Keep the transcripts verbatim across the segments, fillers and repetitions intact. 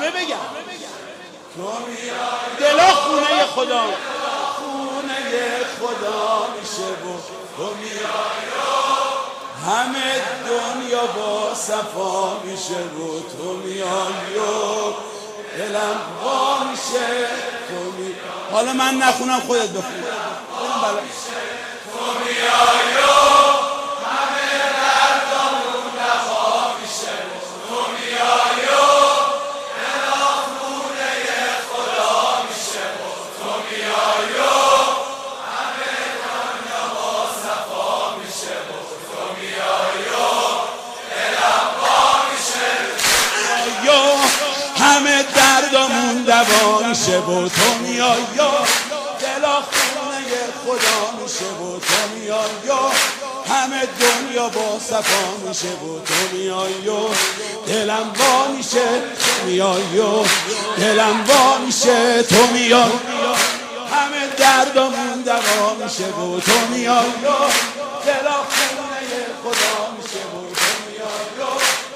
همه بگم دلا خونه خدا، خونه خدا میشه و تو میای همه دنیا با صفا میشه و تو میای و دلم وا میشه تو میای. حالا من نخونم خودت بخون. تو میای و همه دردامون دوا میشه و تو میای و دلم خونه خدا میشه و تو میای و همه دنیا با صفا میشه و تو میای و دلم وا میشه یا همه دردامون دوا میشه و تو میای یا دلا خونه خدا میشه و تو میای یا همه دنیا با صفا میشه و تو میای یا دلم وا میشه میای یا دلم وا میشه تو میای همه دردامون دوا میشه و تو میای یا دلا خونه خدا میشه و تو میای یا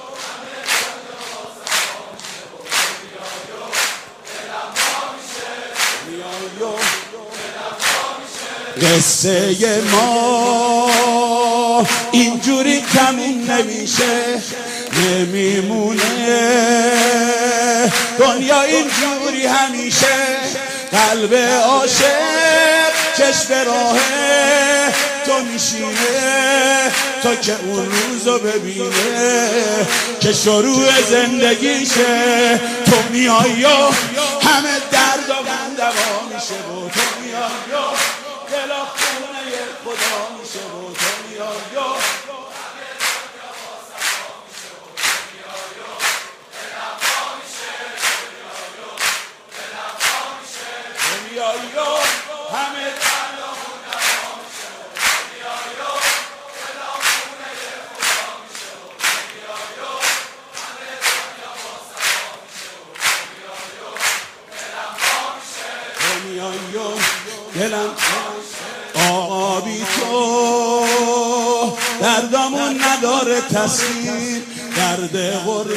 قصه ما اینجوری تموم نمیشه نمیمونه دنیا اینجوری همیشه قلب عاشق چشم راهه تو میشینه تا که اون روزو ببینه که شروع زندگیشه تو میای یا همه دردامون دوا میشه و تو میای یا دلا خونه خدا میشه و تو میای یا همه دلم آبی تو دردامون نداره تسکین درد غربت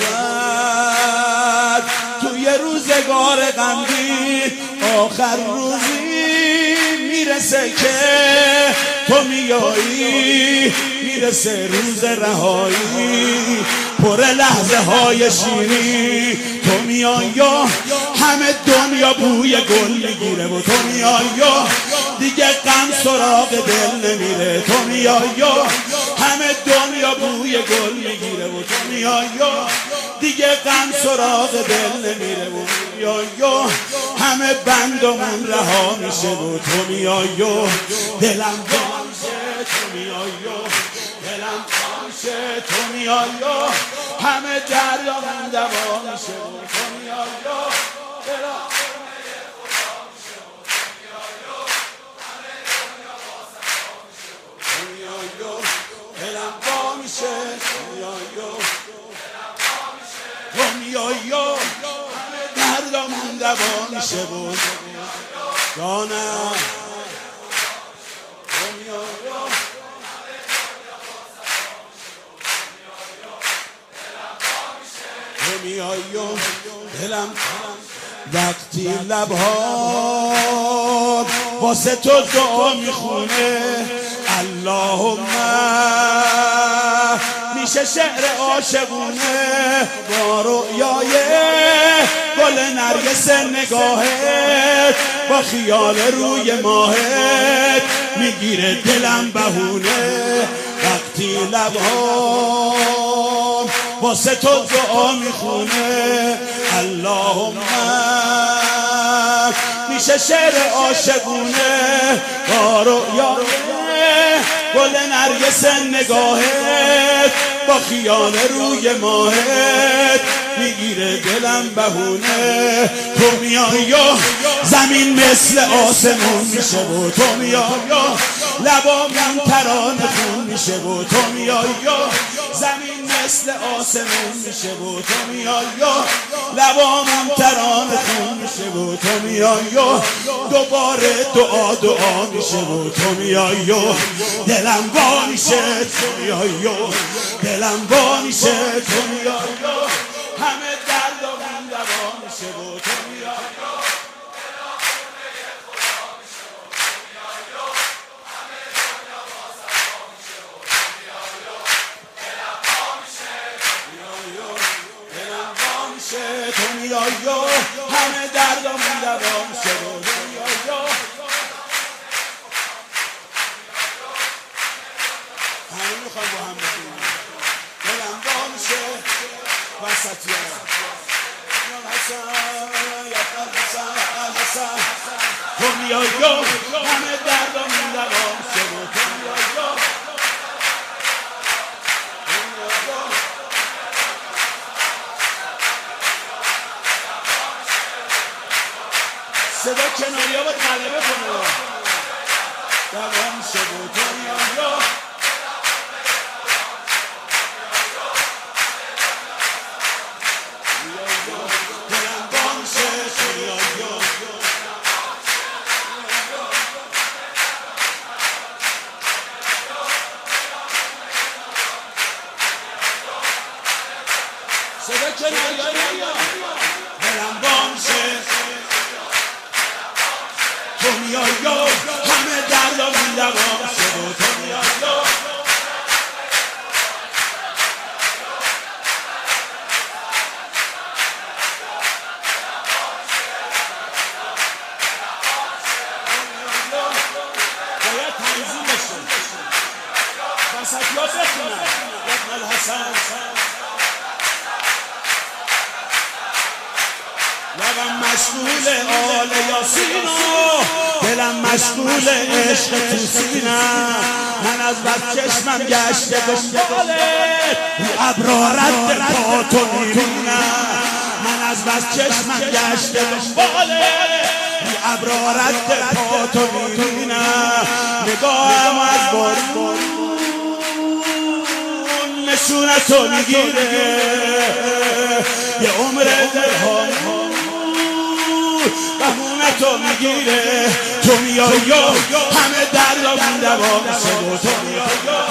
توی روزگار غمگین آخر روزی میرسه که تو میایی میرسه روز رهایی پر لحظه های شیرین تو میای یا همه دنیا بوی گل میگیره و تو میای یا دیگه غم سراغ دل نمیره تو میای یا همه دنیا بوی گل میگیره و تو میای یا دیگه غم سراغ دل نمیره و میای یا همه بندمون رها میشه و تو میای یا دلم باشه تو میای یا دلم باشه تو میای یا همه دردامون دوا میشه و تو میای یا دلم دلم با میشه تو میای یا دردامون دوا میشه و جانم تو میای یا تو میای یا دلم وقتی لبها واسه تو دعا میخونه اللهم میشه شعر عاشقونه با رؤیای گل نرگس نگاهت با خیال روی ماهت میگیره دلم بهونه وقتی لبها واسه تو دعا میخونه اللهم میشه شعر عاشقونه با رؤیای گل نرگس نگاهت با خیال روی ماهت میگیره دلم بهونه تو میای یا زمین مثل آسمون میشه و تو میای یا لبامون ترانه خون میشه و تو میای یا زمین مثل آسمون میشه و تو میای یا لبامون ترانه خون میشه و تو میای یا دوباره دعا دعا میشه و تو میای یا دلم وا میشه تو میای یا دلم وا میشه تو میای یا همه دردامون دوا میشه تو میای و همه دردامون دوام شه و تو میای و همه میخوام با هم بکنیم دلم با میشه وسطی ها حسن یا حسن حسن تو میای و همه دردامون دوام شه و تو میای و صدا کناریا با غلبه کنه دوام شه و تو میای و دلم بام شه تو میای و صدا کناریا دلم بام شه تو میای و همه دردامون دوام شه و تو میای و باید تنظیم بشه وسطی ها بخونن یبن الحسن لبم مشغول آل یاسین و دلم مشغول عشق تو سینم من از بس چشمم گشته دنبالت رو ابرا رد پا تو میبینم من از بس چشمم گشته دنبالت رو ابرا رد پا تو میبینم نگاهم از بارون نشونتو میگیره یه عمر دلها بهونتو میگیره تو میای و همه دردامون دوام شه و تو میای و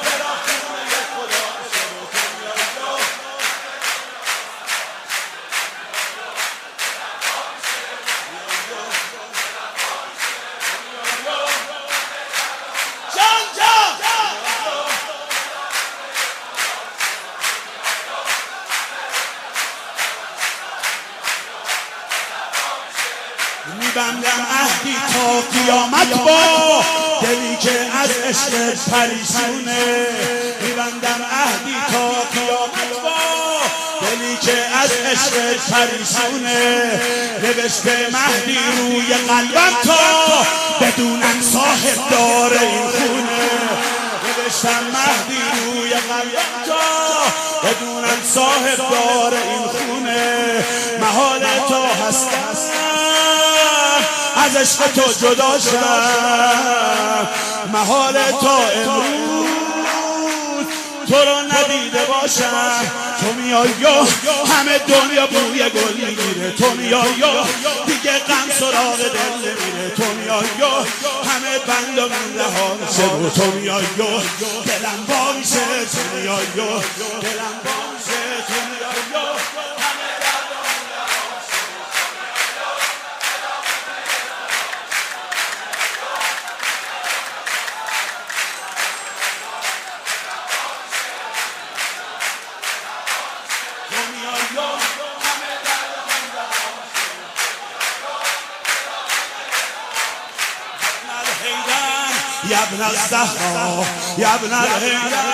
میبندم عهدی تا قیامت با دلی که از عشق پریشونه میبندم عهدی تا قیامت با دلی که از عشق پریشونه نوشته مهدی روی قلبم تا بدونم صاحب دار این خونه نوشتم مهدی روی قلبم تا بدونم صاحب دار این خونه محال تا هستم از عشق تو جدا شم محال تا امروز تو رو ندیده باشم تو میای و همه دنیا بوی گل میگیره تو میای و دیگه غم سراغ دل نمیره تو میای و همه بندامون رها میشه و تو میای و دلم وا میشه تو میای و دلم وا میشه تو میای و يا ابن الزهراء يا ابن الهدى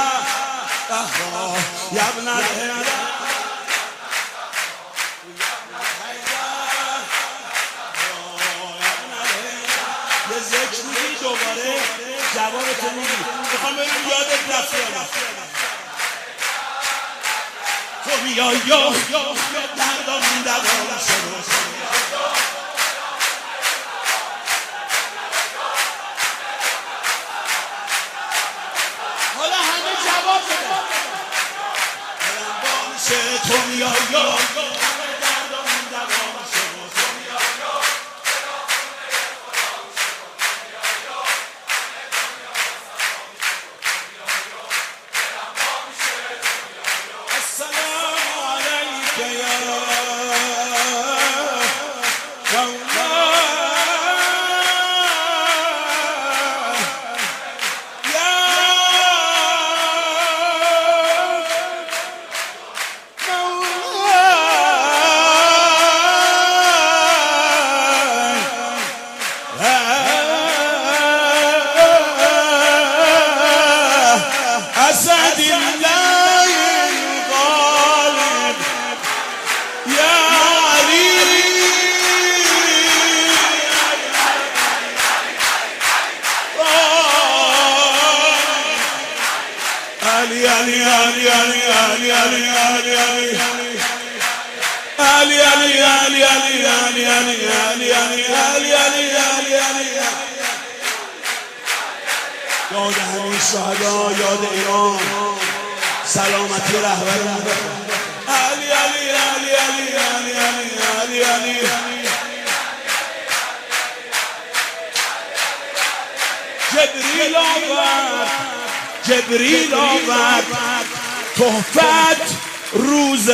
يا ابن الهدى یه ذکر میگی دوباره جوابتو میگی میخوام ببینم یادت رفته یا نه تو میای یا دردامون دوام شه تو میای و همه دردامون دوام شه و تو میای و السلام علیک یا اسد الله الغالب يا علي علي علي علي علي علي علي علي علي علي علي علي علي علي علي علي علي علي یاد همین شهدا یاد ایران سلامتی رهبران علی علی علی علی علی علی علی علی جبریل آورد جبریل آورد تحفت روز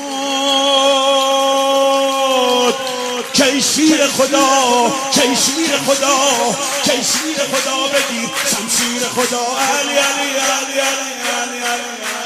احد کی شیر خدا کی شیر خدا کی شیر خدا بگیر شمشیر خدا علی علی علی علی علی علی